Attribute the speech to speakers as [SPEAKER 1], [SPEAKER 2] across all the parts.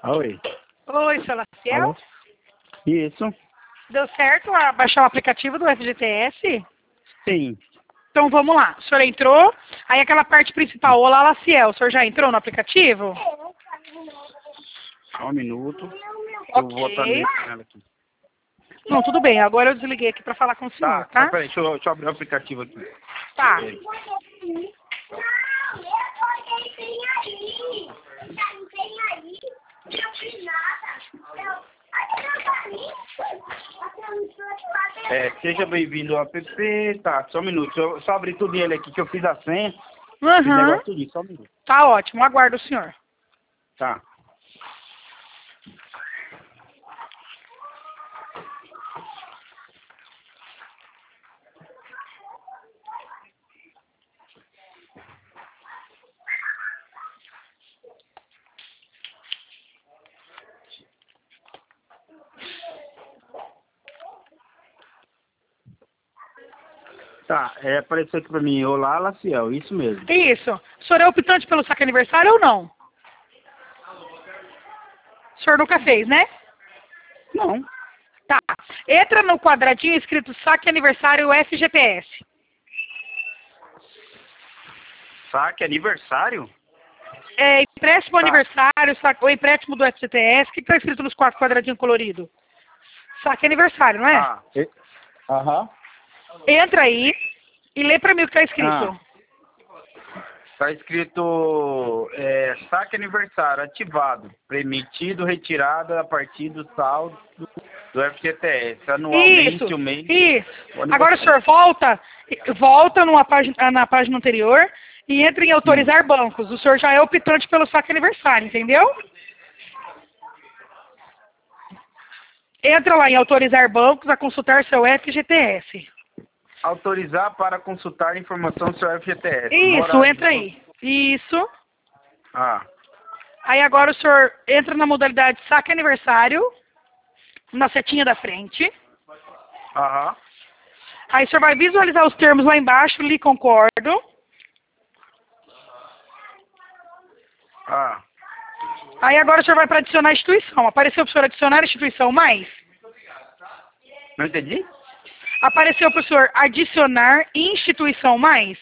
[SPEAKER 1] Oi.
[SPEAKER 2] Oi, seu Laciel.
[SPEAKER 1] Alô? Isso?
[SPEAKER 2] Deu certo a baixar o aplicativo do FGTS?
[SPEAKER 1] Sim.
[SPEAKER 2] Então vamos lá. O senhor entrou, aí aquela parte principal, olá Laciel, o senhor já entrou no aplicativo?
[SPEAKER 1] Só um minuto. Eu vou botar
[SPEAKER 2] Ok.
[SPEAKER 1] nela aqui.
[SPEAKER 2] Não, tudo bem, agora eu desliguei aqui para falar com o senhor, tá?
[SPEAKER 1] Peraí, deixa eu abrir o aplicativo aqui.
[SPEAKER 2] Tá.
[SPEAKER 1] Seja bem-vindo ao app. Tá, só um minuto. Deixa eu só abrir tudo ele aqui que eu fiz a senha. Esse
[SPEAKER 2] Uhum.
[SPEAKER 1] negócio tudinho, só um minuto.
[SPEAKER 2] Tá ótimo, aguardo o senhor.
[SPEAKER 1] Tá. Tá, apareceu aqui pra mim, olá, Laciel, isso mesmo.
[SPEAKER 2] Isso. O senhor é optante pelo saque aniversário ou não? O senhor nunca fez, né?
[SPEAKER 1] Não.
[SPEAKER 2] Tá. Entra no quadradinho escrito saque aniversário FGTS.
[SPEAKER 1] Saque aniversário?
[SPEAKER 2] É, empréstimo
[SPEAKER 1] Tá.
[SPEAKER 2] aniversário, o empréstimo do FGTS, o que está escrito nos quatro quadradinhos coloridos? Saque aniversário, não é?
[SPEAKER 1] Aham.
[SPEAKER 2] Entra aí e lê pra mim o que está escrito.
[SPEAKER 1] Tá escrito saque aniversário ativado, permitido retirada a partir do saldo do FGTS, anualmente
[SPEAKER 2] Isso,
[SPEAKER 1] o mês.
[SPEAKER 2] isso.
[SPEAKER 1] O
[SPEAKER 2] Agora o senhor volta na página anterior e entra em autorizar bancos. O senhor já é optante pelo saque aniversário, entendeu? Entra lá em autorizar bancos a consultar seu FGTS.
[SPEAKER 1] Autorizar para consultar informação do seu FGTS.
[SPEAKER 2] Isso, entra aí. Isso. Aí agora o senhor entra na modalidade saque aniversário, na setinha da frente.
[SPEAKER 1] Aham.
[SPEAKER 2] Aí o senhor vai visualizar os termos lá embaixo, lhe concordo. Aí agora o senhor vai para adicionar instituição. Apareceu para o senhor adicionar instituição mais?
[SPEAKER 1] Não entendi?
[SPEAKER 2] Apareceu para o senhor adicionar instituição mais?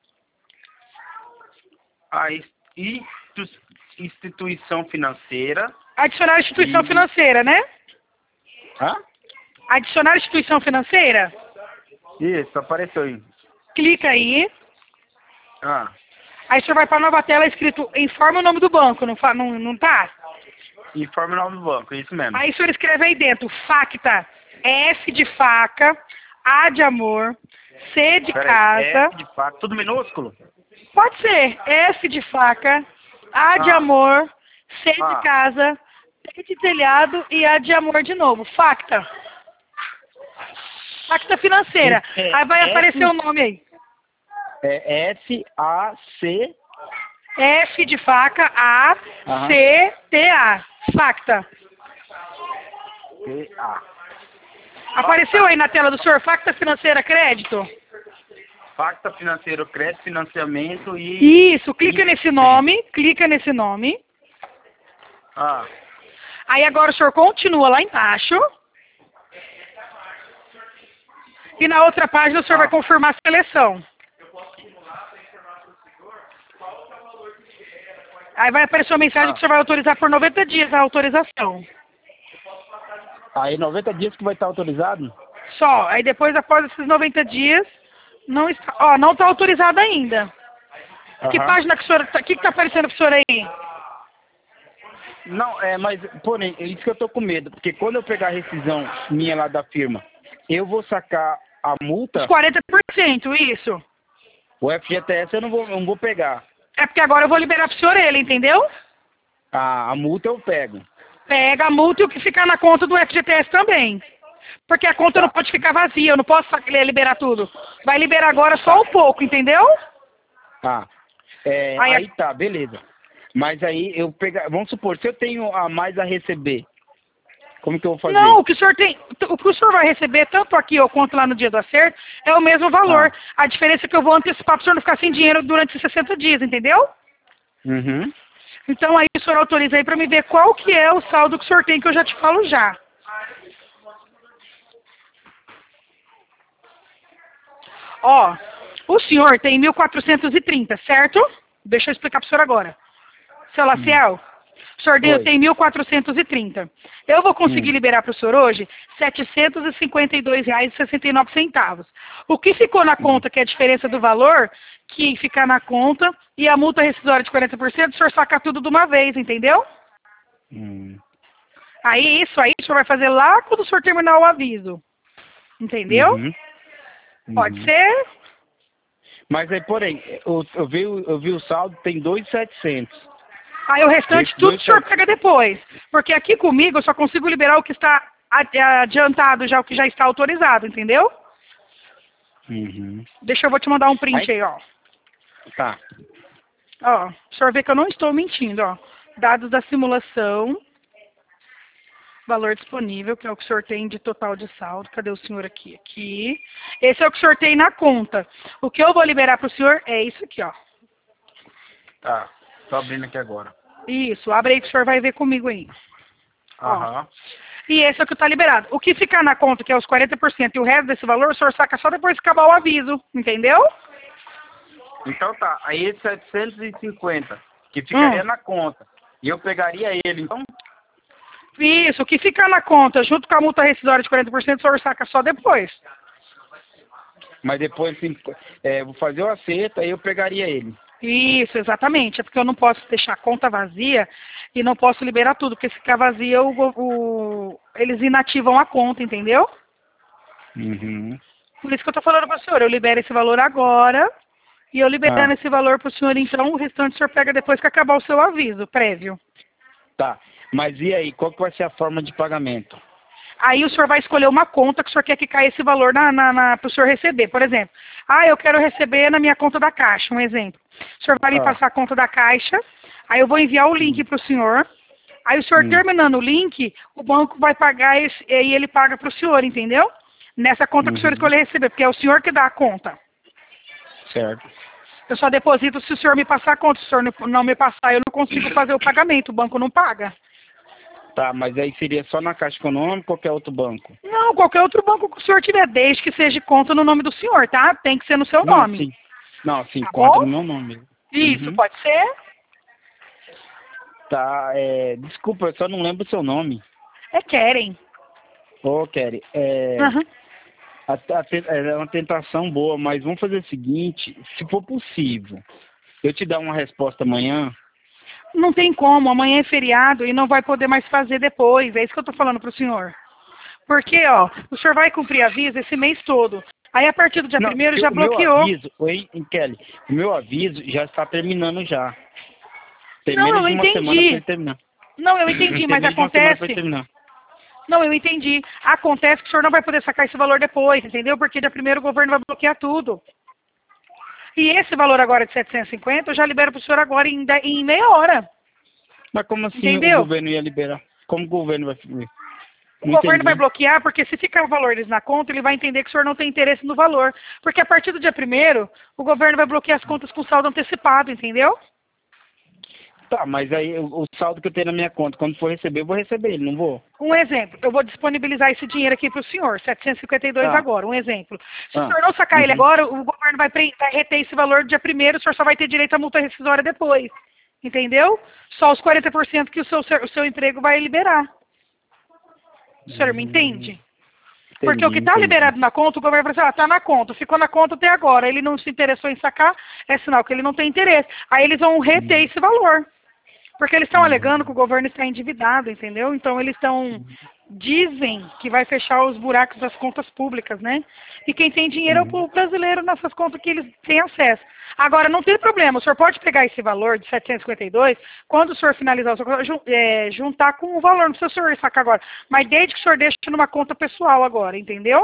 [SPEAKER 1] Instituição financeira.
[SPEAKER 2] Adicionar instituição financeira, né? Adicionar instituição financeira?
[SPEAKER 1] Isso, apareceu aí.
[SPEAKER 2] Clica aí. Aí o senhor vai para a nova tela escrito informa o nome do banco, não tá?
[SPEAKER 1] Informe o nome do banco, isso mesmo.
[SPEAKER 2] Aí o senhor escreve aí dentro, facta, F de faca, A de amor, C de casa.
[SPEAKER 1] F de faca, tudo minúsculo?
[SPEAKER 2] Pode ser, F de faca, A de amor, C de casa, T de telhado e A de amor de novo. Facta. Facta financeira. Aí vai aparecer o nome aí.
[SPEAKER 1] F-A-C.
[SPEAKER 2] F de faca, A, C, T, A. Facta.
[SPEAKER 1] T-A.
[SPEAKER 2] Apareceu aí na tela do senhor, facta financeira crédito?
[SPEAKER 1] Facta financeiro, crédito, financiamento e...
[SPEAKER 2] Isso, clica nesse nome, Aí agora o senhor continua lá embaixo. E na outra página o senhor vai confirmar a seleção. Aí vai aparecer uma mensagem que o senhor vai autorizar por 90 dias a autorização.
[SPEAKER 1] Aí 90 dias que vai estar autorizado?
[SPEAKER 2] Só. Aí depois, após esses 90 dias, não está autorizado ainda. Que página que o senhor... O que está aparecendo para o senhor aí?
[SPEAKER 1] Não, mas, porém, é isso que eu tô com medo. Porque quando eu pegar a rescisão minha lá da firma, eu vou sacar a multa...
[SPEAKER 2] Os 40%, isso.
[SPEAKER 1] O FGTS eu não vou pegar.
[SPEAKER 2] É porque agora eu vou liberar para o senhor ele, entendeu?
[SPEAKER 1] A multa eu pego.
[SPEAKER 2] Pega a multa e o que ficar na conta do FGTS também. Porque a conta não pode ficar vazia, eu não posso liberar tudo. Vai liberar agora só um pouco, entendeu?
[SPEAKER 1] Aí tá, beleza. Mas aí eu pegar... Vamos supor, se eu tenho a mais a receber, como que eu vou fazer?
[SPEAKER 2] Não, o que o senhor vai receber, tanto aqui ou quanto lá no dia do acerto, é o mesmo valor. A diferença é que eu vou antecipar para o senhor não ficar sem dinheiro durante esses 60 dias, entendeu? Então aí o senhor autoriza aí para me ver qual que é o saldo que o senhor tem, que eu já te falo já. Ó, o senhor tem 1.430, certo? Deixa eu explicar para o senhor agora. Seu Laciel, o senhor
[SPEAKER 1] Oi.
[SPEAKER 2] tem 1.430. Eu vou conseguir liberar para o senhor hoje R$ 752,69. O que ficou na conta, que é a diferença do valor, que ficar na conta, e a multa rescisória de 40%, o senhor saca tudo de uma vez, entendeu? Aí, isso aí, o senhor vai fazer lá quando o senhor terminar o aviso. Entendeu? Pode ser?
[SPEAKER 1] Mas aí, porém, eu vi o saldo, tem 2.700.
[SPEAKER 2] Aí o restante tudo o senhor pega depois. Porque aqui comigo eu só consigo liberar o que está adiantado já, o que já está autorizado, entendeu? Deixa eu vou te mandar um print aí, ó.
[SPEAKER 1] Tá.
[SPEAKER 2] Ó, o senhor vê que eu não estou mentindo, ó. Dados da simulação. Valor disponível, que é o que o senhor tem de total de saldo. Cadê o senhor aqui? Aqui. Esse é o que o senhor tem na conta. O que eu vou liberar para o senhor é isso aqui, ó.
[SPEAKER 1] Tá. Tô abrindo aqui agora.
[SPEAKER 2] Isso, abre aí que o senhor vai ver comigo aí.
[SPEAKER 1] Aham.
[SPEAKER 2] E esse é o que está liberado. O que ficar na conta, que é os 40%, e o resto desse valor, o senhor saca só depois que acabar o aviso, entendeu?
[SPEAKER 1] Então tá. Aí esse 750, que ficaria na conta. E eu pegaria ele, então?
[SPEAKER 2] Isso, o que ficar na conta, junto com a multa rescisória de 40%, o senhor saca só depois.
[SPEAKER 1] Mas depois, vou fazer o acerto, aí eu pegaria ele.
[SPEAKER 2] Isso, exatamente. É porque eu não posso deixar a conta vazia e não posso liberar tudo, porque se ficar vazia, eles inativam a conta, entendeu? Por isso que eu tô falando para o senhor, eu libero esse valor agora, e eu liberando esse valor para o senhor, então, o restante o senhor pega depois que acabar o seu aviso prévio.
[SPEAKER 1] Tá. Mas e aí, qual que vai ser a forma de pagamento?
[SPEAKER 2] Aí o senhor vai escolher uma conta que o senhor quer que caia esse valor para o senhor receber. Por exemplo, eu quero receber na minha conta da Caixa, um exemplo. O senhor vai me passar a conta da Caixa, aí eu vou enviar o link para o senhor. Aí o senhor terminando o link, o banco vai pagar e ele paga para o senhor, entendeu? Nessa conta que o senhor escolher receber, porque é o senhor que dá a conta.
[SPEAKER 1] Certo.
[SPEAKER 2] Eu só deposito se o senhor me passar a conta. Se o senhor não me passar, eu não consigo fazer o pagamento, o banco não paga.
[SPEAKER 1] Tá, mas aí seria só na Caixa Econômica ou qualquer outro banco?
[SPEAKER 2] Não, qualquer outro banco que o senhor tiver, desde que seja conta no nome do senhor, tá? Tem que ser no seu nome.
[SPEAKER 1] Sim. Não, sim,
[SPEAKER 2] Tá
[SPEAKER 1] conta
[SPEAKER 2] bom?
[SPEAKER 1] no meu nome.
[SPEAKER 2] Isso, pode ser?
[SPEAKER 1] Tá, desculpa, eu só não lembro o seu nome.
[SPEAKER 2] É Keren.
[SPEAKER 1] Ô, Kelly, é uma tentação boa, mas vamos fazer o seguinte, se for possível, eu te dar uma resposta amanhã.
[SPEAKER 2] Não tem como, amanhã é feriado e não vai poder mais fazer depois. É isso que eu tô falando pro senhor. Porque, ó, o senhor vai cumprir aviso esse mês todo. Aí a partir do dia 1º já bloqueou.
[SPEAKER 1] Kelly, o meu aviso já está terminando já. Tem
[SPEAKER 2] Não,
[SPEAKER 1] menos
[SPEAKER 2] eu
[SPEAKER 1] de uma semana para
[SPEAKER 2] entendi.
[SPEAKER 1] ele terminar.
[SPEAKER 2] Não, eu entendi,
[SPEAKER 1] Tem
[SPEAKER 2] mas
[SPEAKER 1] menos de uma semana
[SPEAKER 2] acontece.
[SPEAKER 1] pra ele terminar.
[SPEAKER 2] Não, eu entendi. Acontece que o senhor não vai poder sacar esse valor depois, entendeu? Porque dia 1º o governo vai bloquear tudo. E esse valor agora de 750, eu já libero pro senhor agora em meia hora.
[SPEAKER 1] Mas como assim
[SPEAKER 2] Entendeu?
[SPEAKER 1] o governo ia liberar? Como o governo vai...
[SPEAKER 2] O governo vai bloquear, porque se ficar valores na conta, ele vai entender que o senhor não tem interesse no valor. Porque a partir do dia 1º, o governo vai bloquear as contas com saldo antecipado, entendeu?
[SPEAKER 1] Tá, mas aí o saldo que eu tenho na minha conta, quando for receber, eu vou receber ele, não vou?
[SPEAKER 2] Um exemplo, eu vou disponibilizar esse dinheiro aqui para o senhor, 752 agora, um exemplo. Se o senhor não sacar ele agora, o governo vai reter esse valor do dia 1º, o senhor só vai ter direito à multa rescisória depois. Entendeu? Só os 40% que o seu emprego vai liberar. O senhor me entende? Porque o que está liberado na conta, o governo vai dizer, tá na conta, ficou na conta até agora, ele não se interessou em sacar, é sinal que ele não tem interesse. Aí eles vão reter esse valor. Porque eles estão alegando que o governo está endividado, entendeu? Então eles dizem que vai fechar os buracos das contas públicas, né? E quem tem dinheiro é o povo brasileiro nessas contas que eles têm acesso. Agora, não tem problema, o senhor pode pegar esse valor de 752, quando o senhor finalizar o seu juntar com o valor, não precisa o senhor sacar agora, mas desde que o senhor deixe numa conta pessoal agora, entendeu?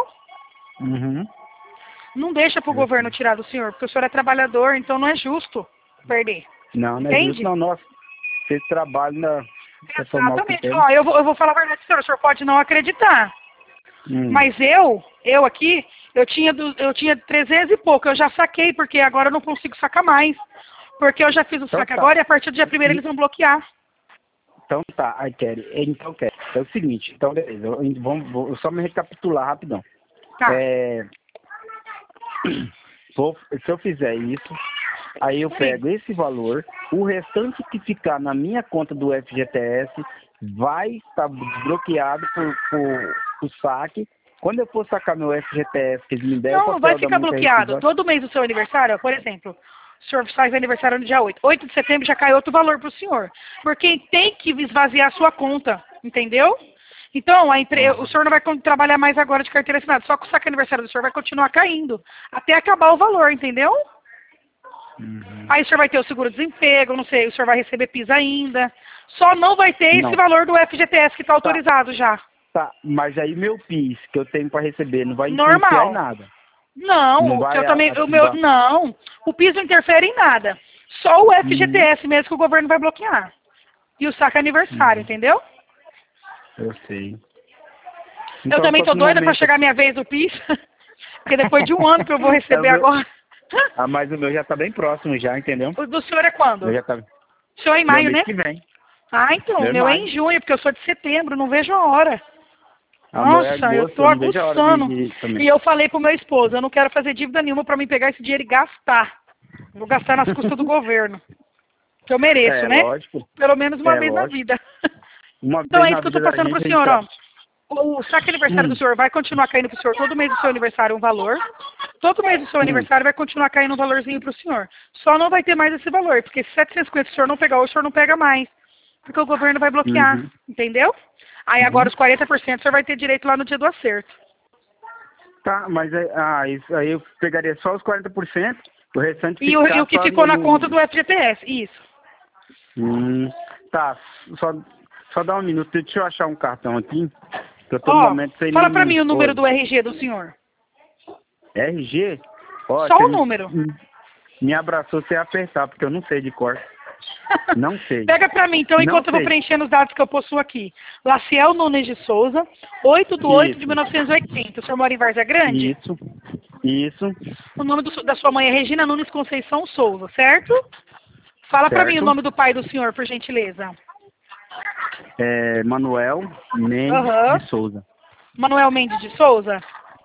[SPEAKER 2] Não deixa para o governo tirar do senhor, porque o senhor é trabalhador, então não é justo perder.
[SPEAKER 1] Não, não é justo, não, nossa. Você trabalha na...
[SPEAKER 2] Exatamente. Ó, eu vou falar a verdade, senhor. O senhor pode não acreditar. Mas eu aqui, eu tinha 300 e pouco. Eu já saquei, porque agora eu não consigo sacar mais. Porque eu já fiz o
[SPEAKER 1] Então
[SPEAKER 2] saque
[SPEAKER 1] tá.
[SPEAKER 2] agora e a partir do dia 1º eles vão bloquear.
[SPEAKER 1] Então tá, aí Kelly. Então, Kelly, é o seguinte, então beleza, vou só me recapitular rapidão.
[SPEAKER 2] Tá.
[SPEAKER 1] Se eu fizer isso, aí eu pego esse valor, o restante que ficar na minha conta do FGTS vai estar desbloqueado por saque. Quando eu for sacar meu FGTS, que eles me deram o
[SPEAKER 2] Não, vai
[SPEAKER 1] papel da
[SPEAKER 2] ficar
[SPEAKER 1] multa
[SPEAKER 2] bloqueado.
[SPEAKER 1] rescisória.
[SPEAKER 2] Todo mês do seu aniversário, por exemplo, o senhor faz aniversário no dia 8. 8 de setembro já cai outro valor para o senhor. Porque tem que esvaziar a sua conta, entendeu? Então, o senhor não vai trabalhar mais agora de carteira assinada. Só que o saque aniversário do senhor vai continuar caindo. Até acabar o valor, entendeu? Aí o senhor vai ter o seguro-desemprego, não sei, o senhor vai receber PIS ainda. Só não vai ter esse valor do FGTS que está autorizado já.
[SPEAKER 1] Tá, mas aí meu PIS que eu tenho para receber não vai influenciar em nada.
[SPEAKER 2] Não,
[SPEAKER 1] vai
[SPEAKER 2] eu também, não, o PIS não interfere em nada. Só o FGTS mesmo que o governo vai bloquear. E o saque aniversário, entendeu?
[SPEAKER 1] Eu sei.
[SPEAKER 2] Eu também tô doida para chegar a minha vez do PIS. Porque depois de um ano que eu vou receber agora.
[SPEAKER 1] Mas o meu já tá bem próximo já, entendeu?
[SPEAKER 2] O do senhor é quando?
[SPEAKER 1] Já tá...
[SPEAKER 2] O senhor é em maio, né?
[SPEAKER 1] Que vem.
[SPEAKER 2] Então, o meu é em junho, porque eu sou de setembro, não vejo a hora. Nossa, eu tô aguçando. E eu falei pro meu esposo, eu não quero fazer dívida nenhuma para mim pegar esse dinheiro e gastar. Vou gastar nas custas do governo. Que eu mereço, né?
[SPEAKER 1] Lógico.
[SPEAKER 2] Pelo menos uma vez na vida. Então é isso que eu tô passando pro senhor, ó. O saque aniversário do senhor vai continuar caindo pro senhor todo mês do seu aniversário um valor. Todo mês do seu aniversário vai continuar caindo um valorzinho pro senhor. Só não vai ter mais esse valor, porque se 750 o senhor não pegar hoje, o senhor não pega mais. Porque o governo vai bloquear, entendeu? Aí agora os 40% o senhor vai ter direito lá no dia do acerto.
[SPEAKER 1] Tá, mas isso aí eu pegaria só os 40%, o restante
[SPEAKER 2] e o que ficou na conta do FGTS, isso.
[SPEAKER 1] Tá, só dá um minuto, deixa eu achar um cartão aqui. Que eu tô no momento sem
[SPEAKER 2] fala pra mim o número do RG do senhor.
[SPEAKER 1] RG? Ó,
[SPEAKER 2] só o número.
[SPEAKER 1] Me abraçou sem apertar, porque eu não sei de cor. Não sei.
[SPEAKER 2] Pega pra mim, então, enquanto eu vou preenchendo os dados que eu possuo aqui. Laciel Nunes de Souza, 8/8/1980. O senhor mora em Várzea Grande?
[SPEAKER 1] Isso.
[SPEAKER 2] O nome da sua mãe é Regina Nunes Conceição Souza, certo? Fala pra mim o nome do pai do senhor, por gentileza.
[SPEAKER 1] Manuel Mendes de Souza.
[SPEAKER 2] Manuel Mendes de Souza?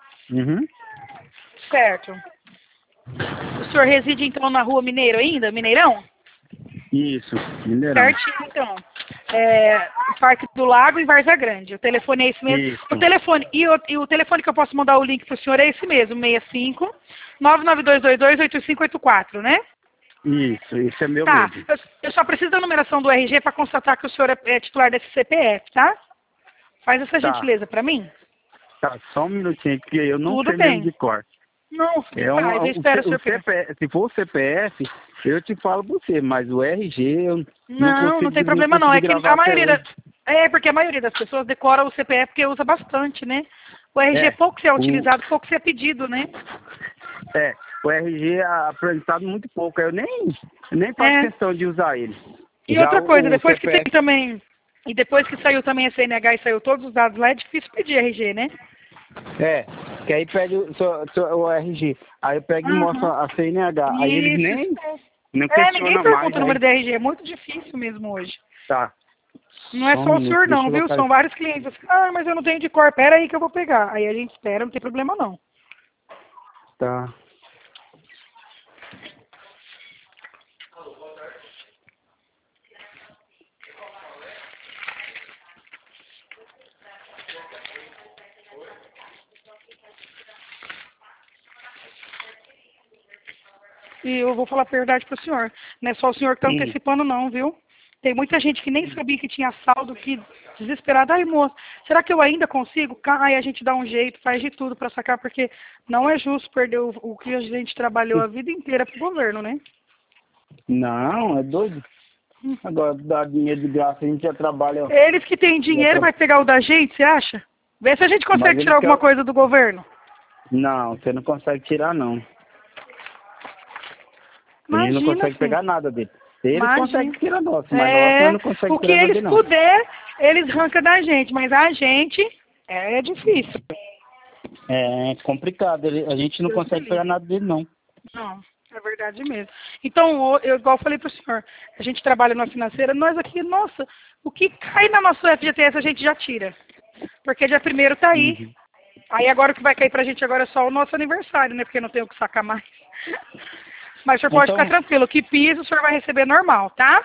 [SPEAKER 2] Certo. O senhor reside, então, na Rua Mineiro ainda? Mineirão?
[SPEAKER 1] Isso, Mineirão.
[SPEAKER 2] Certinho, então. Parque do Lago, em Várzea Grande. O telefone é esse mesmo.
[SPEAKER 1] Isso.
[SPEAKER 2] O telefone, e o telefone que eu posso mandar o link pro senhor é esse mesmo, 65 992228584, né?
[SPEAKER 1] Isso é meu mesmo.
[SPEAKER 2] Eu só preciso da numeração do RG para constatar que o senhor é titular desse CPF, tá? Faz essa gentileza para mim.
[SPEAKER 1] Tá, só um minutinho, porque eu não sei mesmo de cor.
[SPEAKER 2] Não, eu espero o senhor
[SPEAKER 1] CPF, se for o CPF, eu te falo pra você, mas o RG eu
[SPEAKER 2] não tem problema não. É que a maioria porque a maioria das pessoas decora o CPF porque usa bastante, né? O RG pouco se é utilizado, pouco se é pedido, né?
[SPEAKER 1] O RG é apresentado muito pouco, eu nem faço questão de usar ele.
[SPEAKER 2] E outra coisa, depois que tem também, e depois que saiu também a CNH e saiu todos os dados lá, é difícil pedir RG, né?
[SPEAKER 1] Que aí pede o RG, aí eu pego e mostro a CNH, aí eles nem questionam
[SPEAKER 2] ninguém pergunta o número de RG, é muito difícil mesmo hoje.
[SPEAKER 1] Tá.
[SPEAKER 2] Não é só o senhor não, viu? São vários clientes assim, mas eu não tenho de cor, pera aí que eu vou pegar. Aí a gente espera, não tem problema não.
[SPEAKER 1] Tá.
[SPEAKER 2] E eu vou falar a verdade pro senhor. Não é só o senhor que tá antecipando não, viu? Tem muita gente que nem sabia que tinha saldo, que desesperada. Ai, moço, será que eu ainda consigo? Aí a gente dá um jeito, faz de tudo para sacar, porque não é justo perder o que a gente trabalhou a vida inteira pro governo, né?
[SPEAKER 1] Não, é doido. Agora, dar dinheiro de graça, a gente já trabalha...
[SPEAKER 2] Eles que têm dinheiro vai pegar o da gente, você acha? Vê se a gente consegue tirar alguma coisa do governo.
[SPEAKER 1] Não, você não consegue tirar, não.
[SPEAKER 2] Imagina,
[SPEAKER 1] ele não consegue pegar nada dele. Ele consegue tirar nosso, mas nós não consegue
[SPEAKER 2] o que eles puder, eles arrancam da gente, mas a gente é difícil.
[SPEAKER 1] É complicado, a gente não consegue pegar nada dele, não.
[SPEAKER 2] Não. É verdade mesmo. Então, eu igual eu falei para o senhor, a gente trabalha na financeira, nós aqui, nossa, o que cai na nossa FGTS a gente já tira. Porque dia 1º tá aí.
[SPEAKER 1] Uhum.
[SPEAKER 2] Aí agora o que vai cair pra gente agora é só o nosso aniversário, né? Porque não tem o que sacar mais. Mas o senhor pode
[SPEAKER 1] Então,
[SPEAKER 2] ficar tranquilo, que piso o senhor vai receber normal, tá?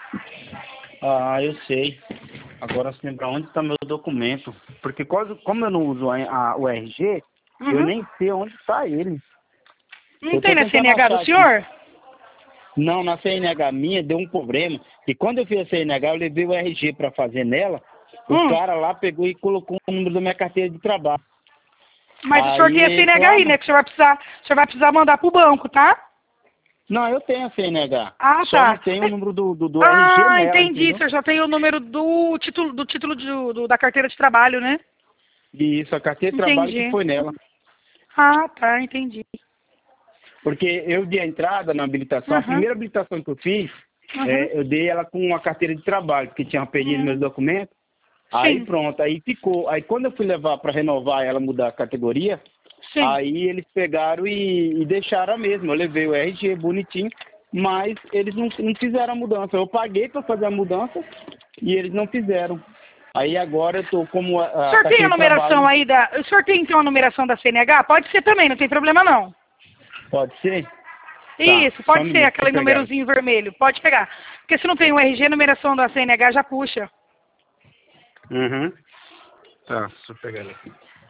[SPEAKER 1] eu sei. Agora se lembrar onde está meu documento. Porque como eu não uso o RG, eu
[SPEAKER 2] Uhum.
[SPEAKER 1] nem sei onde está ele.
[SPEAKER 2] Não
[SPEAKER 1] Eu
[SPEAKER 2] tem
[SPEAKER 1] tô
[SPEAKER 2] na
[SPEAKER 1] tentando
[SPEAKER 2] CNH do
[SPEAKER 1] achar aqui.
[SPEAKER 2] senhor?
[SPEAKER 1] Não, na CNH minha deu um problema. E quando eu fiz a CNH, eu levei o RG para fazer nela. O cara lá pegou e colocou o número da minha carteira de trabalho.
[SPEAKER 2] Mas o senhor tem a
[SPEAKER 1] Aí,
[SPEAKER 2] CNH aí, né? Que o senhor vai precisar mandar pro banco, tá?
[SPEAKER 1] não, eu tenho a CNH.
[SPEAKER 2] Ah,
[SPEAKER 1] Só não
[SPEAKER 2] tá.
[SPEAKER 1] tem o número do RG nela,
[SPEAKER 2] Entendi. O
[SPEAKER 1] entendeu?
[SPEAKER 2] senhor já tem o número do título da carteira de trabalho, né?
[SPEAKER 1] Isso, a carteira de trabalho que
[SPEAKER 2] Entendi.
[SPEAKER 1] foi nela.
[SPEAKER 2] Ah, tá, entendi.
[SPEAKER 1] Porque eu dei a entrada na habilitação, a
[SPEAKER 2] Uhum.
[SPEAKER 1] primeira habilitação que eu fiz,
[SPEAKER 2] Uhum.
[SPEAKER 1] eu dei ela com a carteira de trabalho, porque tinha perdido meus documentos. Aí
[SPEAKER 2] Sim,
[SPEAKER 1] pronto, aí ficou. Aí quando eu fui levar para renovar ela, mudar a categoria,
[SPEAKER 2] sim.
[SPEAKER 1] aí eles pegaram e deixaram a mesma. Eu levei o RG bonitinho, mas eles não fizeram a mudança. Eu paguei para fazer a mudança e eles não fizeram. Aí agora eu tô como
[SPEAKER 2] O
[SPEAKER 1] a
[SPEAKER 2] senhor tem
[SPEAKER 1] carteira
[SPEAKER 2] a
[SPEAKER 1] de
[SPEAKER 2] numeração
[SPEAKER 1] trabalho.
[SPEAKER 2] aí da. O senhor tem então a numeração da CNH? Pode ser também, não tem problema não.
[SPEAKER 1] Pode ser? Tá,
[SPEAKER 2] Isso,
[SPEAKER 1] só um
[SPEAKER 2] pode ser,
[SPEAKER 1] minuto, deixa
[SPEAKER 2] aquele
[SPEAKER 1] eu pegar.
[SPEAKER 2] númerozinho vermelho. Pode pegar. Porque se não tem o RG, a numeração da CNH já puxa.
[SPEAKER 1] Uhum. Tá, deixa eu pegar ele aqui.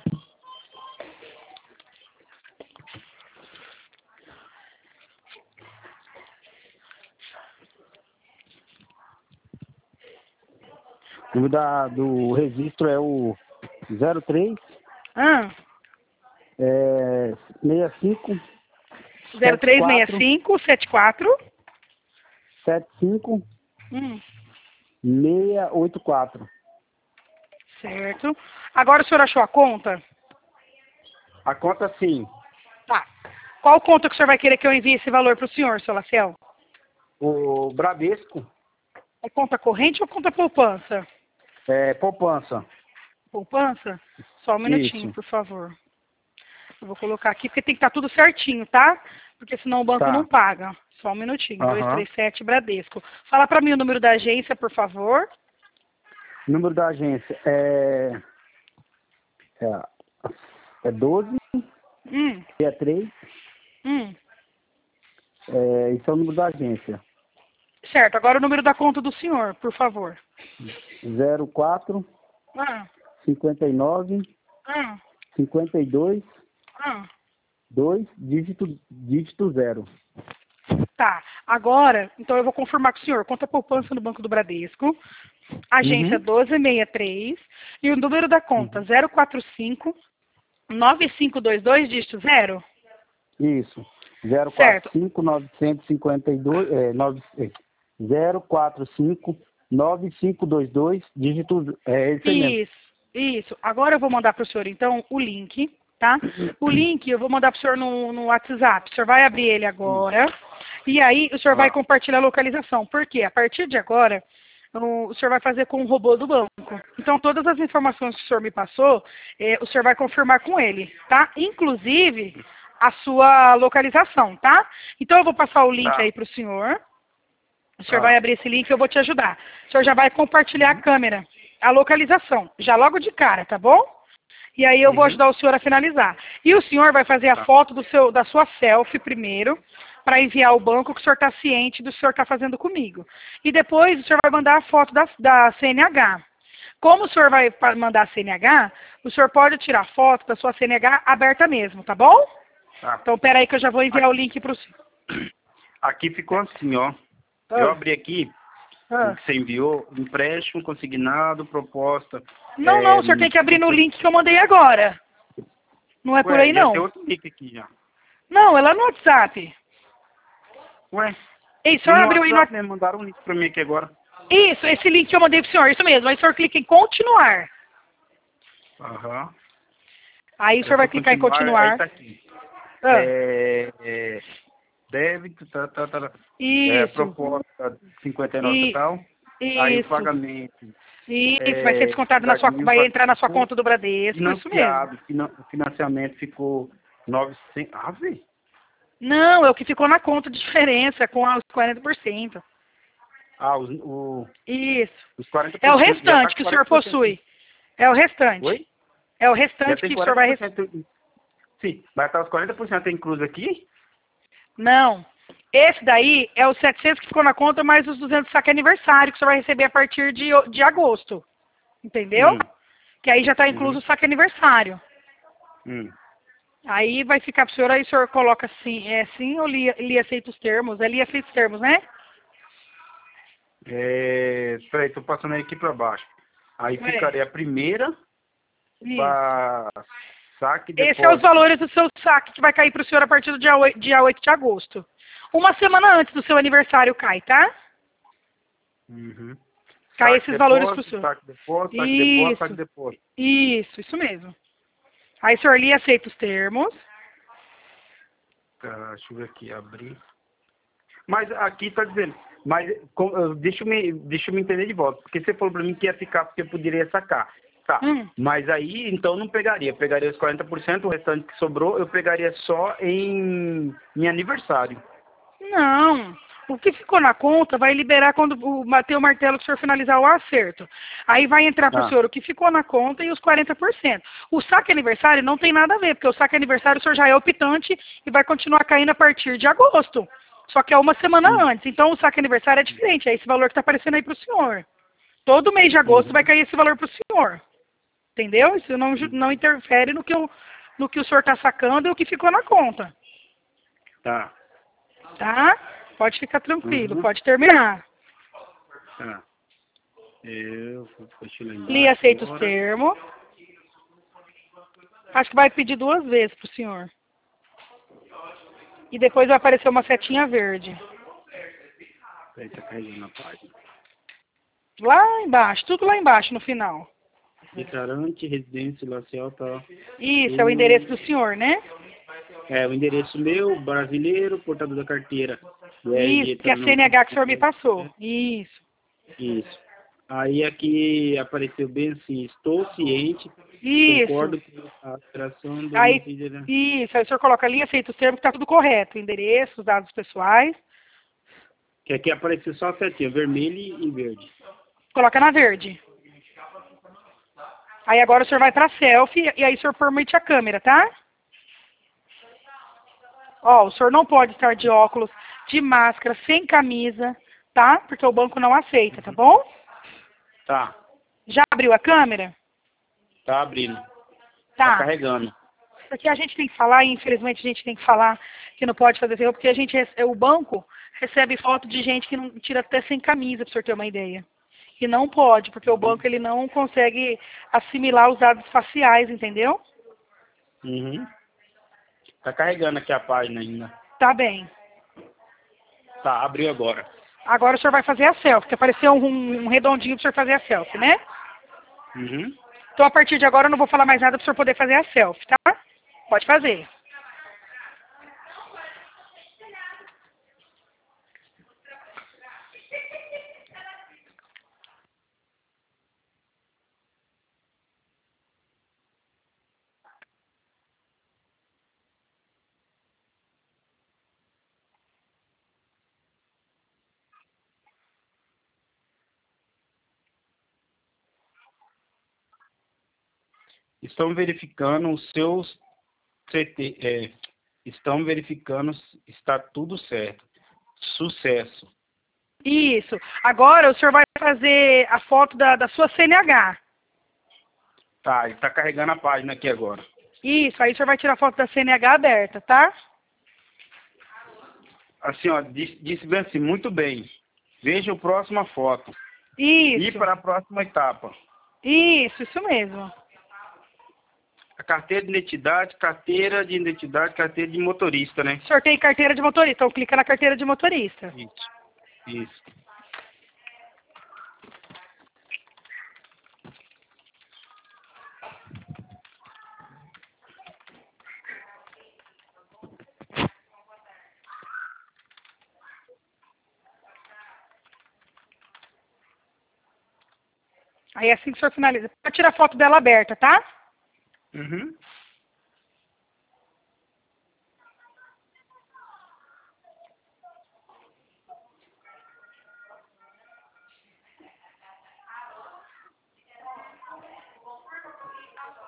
[SPEAKER 1] O número do registro é o 03
[SPEAKER 2] Ah,
[SPEAKER 1] 65
[SPEAKER 2] 0365 74.
[SPEAKER 1] 75
[SPEAKER 2] Hum,
[SPEAKER 1] 684.
[SPEAKER 2] certo. Agora o senhor achou a conta?
[SPEAKER 1] A conta sim.
[SPEAKER 2] Tá. Qual conta que o senhor vai querer que eu envie esse valor para o senhor, seu Lacel?
[SPEAKER 1] O Bradesco
[SPEAKER 2] É conta corrente ou conta poupança?
[SPEAKER 1] é poupança.
[SPEAKER 2] Poupança? Só um minutinho,
[SPEAKER 1] Isso.
[SPEAKER 2] por favor. Eu vou colocar aqui porque tem que estar tudo certinho, tá? Porque senão o banco não
[SPEAKER 1] Tá.
[SPEAKER 2] paga. Só um minutinho.
[SPEAKER 1] Aham.
[SPEAKER 2] 237 Bradesco. Fala para mim o número da agência, por favor.
[SPEAKER 1] Número da agência é 12
[SPEAKER 2] Hum,
[SPEAKER 1] 63.
[SPEAKER 2] hum.
[SPEAKER 1] Esse é o número da agência.
[SPEAKER 2] Certo. Agora o número da conta do senhor, por favor.
[SPEAKER 1] 04
[SPEAKER 2] Ah,
[SPEAKER 1] 59
[SPEAKER 2] ah,
[SPEAKER 1] 52
[SPEAKER 2] ah.
[SPEAKER 1] 2 dígito 0.
[SPEAKER 2] Tá. Agora, então eu vou confirmar com o senhor. Conta poupança no Banco do Bradesco. Agência
[SPEAKER 1] Uhum.
[SPEAKER 2] 1263. E o número da conta 045 9522 dígito 0.
[SPEAKER 1] Isso.
[SPEAKER 2] Certo.
[SPEAKER 1] 045 952 045 9522 dígito esse aí mesmo.
[SPEAKER 2] Isso. Agora eu vou mandar para o senhor, então, o link, tá? O link eu vou mandar para o senhor no WhatsApp. O senhor vai abrir ele agora. E aí o senhor vai compartilhar a localização. Por quê? A partir de agora, o senhor vai fazer com o robô do banco. Então, todas as informações que o senhor me passou, o senhor vai confirmar com ele, tá? Inclusive, a sua localização, tá? Então, eu vou passar o link aí para o senhor. O senhor vai abrir esse link e eu vou te ajudar. O senhor já vai compartilhar a câmera, a localização, já logo de cara, tá bom? E aí eu vou ajudar o senhor a finalizar. E o senhor vai fazer a foto da sua selfie primeiro, para enviar ao banco que o senhor está ciente do que o senhor está fazendo comigo. E depois o senhor vai mandar a foto da CNH. Como o senhor vai mandar a CNH, o senhor pode tirar foto da sua CNH aberta mesmo, tá bom?
[SPEAKER 1] Tá.
[SPEAKER 2] Então, peraí que eu já vou enviar o link para o senhor.
[SPEAKER 1] Aqui ficou assim, ó. Eu abri aqui o que você enviou, empréstimo consignado, proposta.
[SPEAKER 2] Não, o senhor tem que abrir no link que eu mandei agora. Não é por aí,
[SPEAKER 1] Já
[SPEAKER 2] não.
[SPEAKER 1] tem outro link aqui já.
[SPEAKER 2] Não, é lá no WhatsApp.
[SPEAKER 1] Ué,
[SPEAKER 2] Ei, o senhor
[SPEAKER 1] no
[SPEAKER 2] abriu aí no
[SPEAKER 1] WhatsApp,
[SPEAKER 2] WhatsApp.
[SPEAKER 1] né? Mandaram um link pra mim aqui agora.
[SPEAKER 2] Isso, esse link que eu mandei pro senhor, isso mesmo. Aí o senhor clica em continuar.
[SPEAKER 1] Aham.
[SPEAKER 2] Aí o senhor vai clicar em continuar.
[SPEAKER 1] Aí tá aqui. Débito,
[SPEAKER 2] Isso.
[SPEAKER 1] proposta 59 e tal. Aí o
[SPEAKER 2] Isso.
[SPEAKER 1] pagamento.
[SPEAKER 2] Isso, vai ser descontado na sua, vai entrar na sua conta do Bradesco, isso mesmo.
[SPEAKER 1] Financiado, o financiamento ficou 900. Ah, velho.
[SPEAKER 2] Não, é o que ficou na conta de diferença com os 40%.
[SPEAKER 1] Ah,
[SPEAKER 2] Isso.
[SPEAKER 1] os 40%.
[SPEAKER 2] É o
[SPEAKER 1] Já
[SPEAKER 2] restante
[SPEAKER 1] tá
[SPEAKER 2] que o
[SPEAKER 1] com
[SPEAKER 2] senhor
[SPEAKER 1] 40%.
[SPEAKER 2] possui. É o restante.
[SPEAKER 1] Oi?
[SPEAKER 2] É o
[SPEAKER 1] Já
[SPEAKER 2] restante
[SPEAKER 1] tem
[SPEAKER 2] que o senhor vai receber.
[SPEAKER 1] 40%. Sim, vai estar os 40% incluso aqui?
[SPEAKER 2] Não. Esse daí é os 700 que ficou na conta, mais os 200 saque aniversário, que o senhor vai receber a partir de agosto. Entendeu?
[SPEAKER 1] Hum,
[SPEAKER 2] Que aí já está incluso
[SPEAKER 1] uhum,
[SPEAKER 2] o saque aniversário.
[SPEAKER 1] hum.
[SPEAKER 2] Aí vai ficar pro senhor, aí o senhor coloca assim, é sim ou li aceita os termos? É li aceita os termos, né?
[SPEAKER 1] Peraí, tô passando aí aqui para baixo. Aí
[SPEAKER 2] É.
[SPEAKER 1] ficaria a primeira
[SPEAKER 2] Isso.
[SPEAKER 1] para saque e
[SPEAKER 2] Esses são os
[SPEAKER 1] depósito.
[SPEAKER 2] valores do seu saque que vai cair para o senhor a partir do dia 8 de agosto. Uma semana antes do seu aniversário cai, tá?
[SPEAKER 1] Uhum.
[SPEAKER 2] Cai esses valores para o senhor.
[SPEAKER 1] Saque, depósito, saque, depósito, saque,
[SPEAKER 2] Isso,
[SPEAKER 1] depósito.
[SPEAKER 2] isso mesmo. Aí o senhor li aceita os termos.
[SPEAKER 1] Tá, deixa eu ver aqui, abrir. Mas aqui tá dizendo, deixa eu me entender de volta, porque você falou para mim que ia ficar porque eu poderia sacar. Tá,
[SPEAKER 2] Hum.
[SPEAKER 1] mas aí então não pegaria, pegaria os 40%, o restante que sobrou eu pegaria só em aniversário.
[SPEAKER 2] Não. O que ficou na conta vai liberar quando bater o martelo que o senhor finalizar o acerto. Aí vai entrar para o
[SPEAKER 1] Ah,
[SPEAKER 2] senhor o que ficou na conta e os 40%. O saque aniversário não tem nada a ver, porque o saque aniversário o senhor já é optante e vai continuar caindo a partir de agosto. Só que é uma semana
[SPEAKER 1] hum,
[SPEAKER 2] antes. Então o saque aniversário é diferente. É esse valor que está aparecendo aí para o senhor. Todo mês de agosto vai
[SPEAKER 1] uhum,
[SPEAKER 2] cair esse valor para o senhor. Entendeu? Isso não interfere no que o senhor está sacando e o que ficou na conta.
[SPEAKER 1] tá,
[SPEAKER 2] Tá? Pode ficar tranquilo,
[SPEAKER 1] uhum,
[SPEAKER 2] pode terminar.
[SPEAKER 1] tá. Eu vou continuar lá
[SPEAKER 2] Li
[SPEAKER 1] embaixo
[SPEAKER 2] aceita os
[SPEAKER 1] agora.
[SPEAKER 2] termos. Acho que vai pedir 2 vezes para o senhor. E depois vai aparecer uma setinha verde.
[SPEAKER 1] Peraí, tá carregando a página.
[SPEAKER 2] Lá embaixo, tudo lá embaixo no final.
[SPEAKER 1] Declarante, residência, social, tal.
[SPEAKER 2] Isso, é o endereço do senhor, né?
[SPEAKER 1] O endereço meu, brasileiro, portador da carteira. E
[SPEAKER 2] Isso,
[SPEAKER 1] RG
[SPEAKER 2] que é
[SPEAKER 1] tá
[SPEAKER 2] a
[SPEAKER 1] no.
[SPEAKER 2] CNH que o senhor me passou. Isso.
[SPEAKER 1] Isso. Aí aqui apareceu bem assim, estou ciente,
[SPEAKER 2] Isso.
[SPEAKER 1] concordo com a alteração do
[SPEAKER 2] Aí,
[SPEAKER 1] homicídio, né?
[SPEAKER 2] isso, aí o senhor coloca ali, aceita os termos, que tá tudo correto. Endereço, os dados pessoais.
[SPEAKER 1] Que aqui apareceu só a setinha, vermelho e verde.
[SPEAKER 2] Coloca na verde. Aí agora o senhor vai para selfie e aí o senhor permite a câmera, tá? Ó, o senhor não pode estar de óculos, de máscara, sem camisa, tá? Porque o banco não aceita, tá bom?
[SPEAKER 1] Tá,
[SPEAKER 2] Já abriu a câmera?
[SPEAKER 1] tá abrindo. Tá
[SPEAKER 2] Tá.
[SPEAKER 1] carregando.
[SPEAKER 2] Porque a gente tem que falar, e infelizmente a gente tem que falar que não pode fazer erro, porque o banco recebe foto de gente que não tira até sem camisa, para o senhor ter uma ideia. E não pode, porque o banco ele não consegue assimilar os dados faciais, entendeu?
[SPEAKER 1] Uhum. Tá carregando aqui a página ainda.
[SPEAKER 2] Tá bem.
[SPEAKER 1] Tá, abriu agora.
[SPEAKER 2] Agora o senhor vai fazer a selfie, que apareceu um redondinho para o senhor fazer a selfie, né?
[SPEAKER 1] Uhum.
[SPEAKER 2] Então, a partir de agora, eu não vou falar mais nada para o senhor poder fazer a selfie, tá? Pode fazer.
[SPEAKER 1] Estão verificando os seus CT, estão verificando se está tudo certo. Sucesso.
[SPEAKER 2] Isso. Agora, o senhor vai fazer a foto da sua CNH.
[SPEAKER 1] Tá, ele tá carregando a página aqui agora.
[SPEAKER 2] Isso. Aí o senhor vai tirar a foto da CNH aberta, tá?
[SPEAKER 1] Assim, ó, disse bem assim, muito bem. Veja a próxima foto. E
[SPEAKER 2] Isso.
[SPEAKER 1] para a próxima etapa.
[SPEAKER 2] Isso mesmo.
[SPEAKER 1] A carteira de identidade, carteira de motorista, né?
[SPEAKER 2] Sorteio carteira de motorista. Então, clica na carteira de motorista.
[SPEAKER 1] Isso. Isso.
[SPEAKER 2] Aí, assim que o senhor finaliza, pode tirar a foto dela aberta, tá?
[SPEAKER 1] Uhum.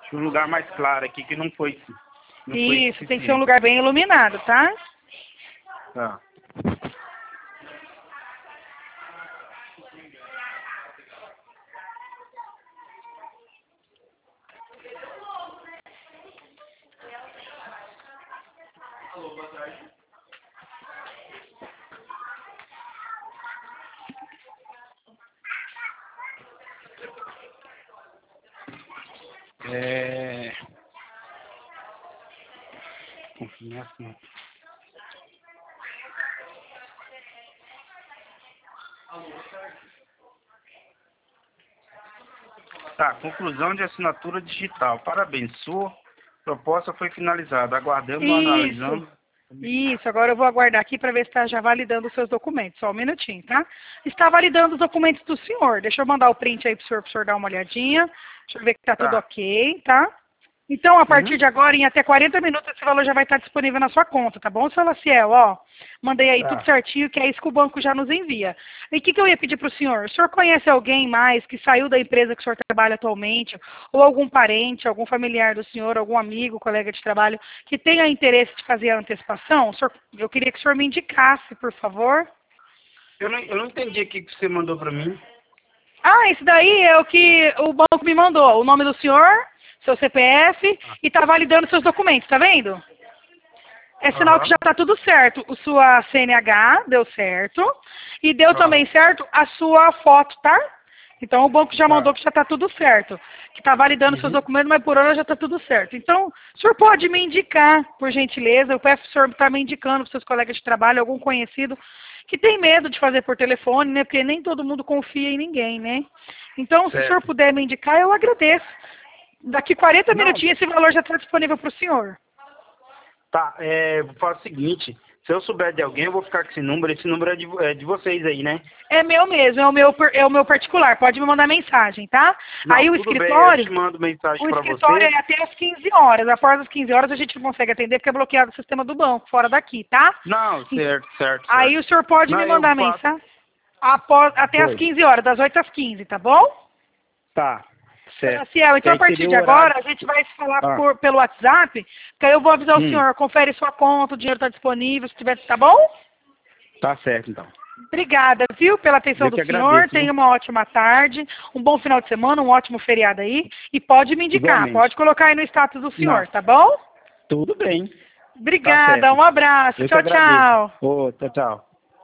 [SPEAKER 1] Um lugar mais claro aqui, que não foi...
[SPEAKER 2] Isso, tem que ser um lugar bem iluminado, tá?
[SPEAKER 1] Tá. Tá, conclusão de assinatura digital. Parabéns, sua proposta foi finalizada. Aguardamos, analisando.
[SPEAKER 2] Isso, agora eu vou aguardar aqui para ver se está já validando os seus documentos. Só um minutinho, tá? Está validando os documentos do senhor. Deixa eu mandar o print aí pro senhor dar uma olhadinha. Deixa eu ver que tá tudo ok, tá? Então, a partir de agora, em até 40 minutos, esse valor já vai estar disponível na sua conta, tá bom, seu Laciel? Ó, mandei aí tudo certinho, que é isso que o banco já nos envia. E o que eu ia pedir para o senhor? O senhor conhece alguém mais que saiu da empresa que o senhor trabalha atualmente, ou algum parente, algum familiar do senhor, algum amigo, colega de trabalho, que tenha interesse de fazer a antecipação? Eu queria que o senhor me indicasse, por favor.
[SPEAKER 1] Eu não entendi o que você mandou para mim.
[SPEAKER 2] Ah, esse daí é o que o banco me mandou. O nome do senhor, seu CPF e está validando seus documentos, tá vendo? É sinal que já está tudo certo. O sua CNH deu certo e deu também certo a sua foto, tá? Então o banco já mandou que já está tudo certo. Que está validando seus documentos, mas por hora já está tudo certo. Então, o senhor pode me indicar, por gentileza, eu peço para o senhor estar me indicando para os seus colegas de trabalho, algum conhecido que tem medo de fazer por telefone, né? Porque nem todo mundo confia em ninguém, né? Então, se o senhor puder me indicar, eu agradeço. Daqui 40 minutinhos esse valor já está disponível para o senhor.
[SPEAKER 1] Tá, vou fazer o seguinte, se eu souber de alguém, eu vou ficar com esse número é de vocês aí, né?
[SPEAKER 2] É meu mesmo, é o meu particular, pode me mandar mensagem, tá?
[SPEAKER 1] Não,
[SPEAKER 2] aí o
[SPEAKER 1] tudo
[SPEAKER 2] escritório,
[SPEAKER 1] bem, eu te mando mensagem
[SPEAKER 2] o
[SPEAKER 1] pra
[SPEAKER 2] escritório
[SPEAKER 1] você.
[SPEAKER 2] é até as 15 horas, após as 15 horas a gente não consegue atender porque é bloqueado o sistema do banco, fora daqui, tá?
[SPEAKER 1] Não, certo.
[SPEAKER 2] Aí o senhor pode me mandar mensagem até as 15 horas, das 8 às 15, tá bom?
[SPEAKER 1] Tá. Certo.
[SPEAKER 2] Ciel, então a partir de agora a gente vai se falar pelo WhatsApp, que aí eu vou avisar o senhor, confere sua conta, o dinheiro está disponível, se tiver, tá bom?
[SPEAKER 1] Tá certo, então.
[SPEAKER 2] Obrigada, viu, pela atenção do senhor,
[SPEAKER 1] agradeço,
[SPEAKER 2] tenha uma ótima tarde, um bom final de semana, um ótimo feriado aí, e pode me indicar,
[SPEAKER 1] igualmente.
[SPEAKER 2] pode colocar aí no status do senhor, tá bom?
[SPEAKER 1] Tudo bem.
[SPEAKER 2] Obrigada, um abraço, tchau, tchau.
[SPEAKER 1] Tchau.